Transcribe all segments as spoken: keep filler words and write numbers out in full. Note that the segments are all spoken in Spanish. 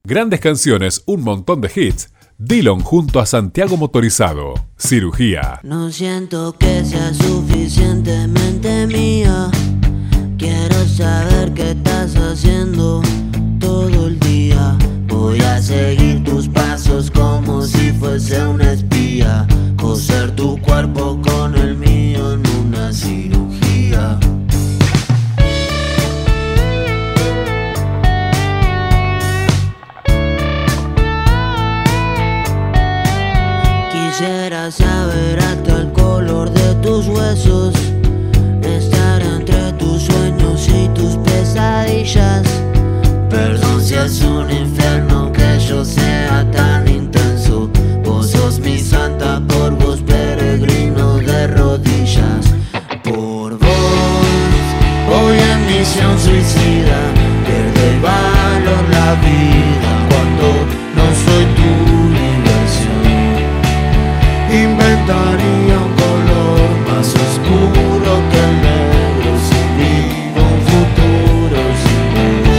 Grandes canciones, un montón de hits. Dillon junto a Santiago Motorizado. Cirugía. No siento que sea suficientemente mía. Quiero saber qué estás haciendo todo el día. Voy a seguir tus pasos como si fuese una espía. Coser tu cuerpo con el mío en una cirugía. Quisiera saber hasta el color de tus huesos, estar entre tus sueños y tus pesadillas. Perdón si es un infierno que yo sea tan intenso. Vos sos mi santa, por vos peregrino de rodillas. Por vos voy en misión suicida. Pierde valor la vida cuando no soy tu diversión. Inventaría un color más oscuro que el negro si vivo un futuro sin vos.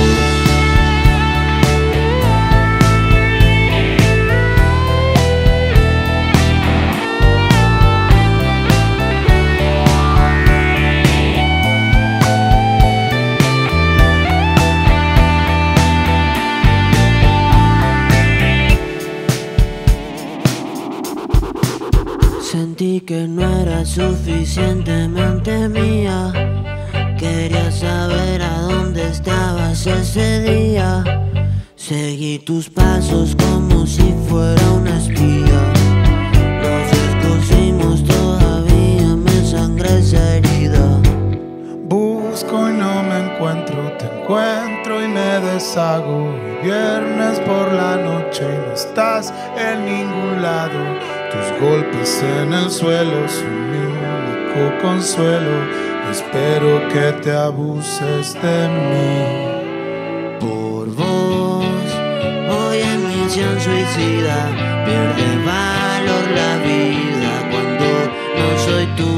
Sentí que no era suficientemente mía. Quería saber a dónde estabas ese día. Seguí tus pasos como si fuera una espía. Nos descosimos todavía, me sangra esa herida. Busco y no me encuentro, te encuentro y me deshago. Viernes por la noche y no estás en ningún lado. Tus golpes en el suelo son mi único consuelo. Espero que te abuses de mí. Por vos voy en misión suicida. Pierde valor la vida cuando no soy tú.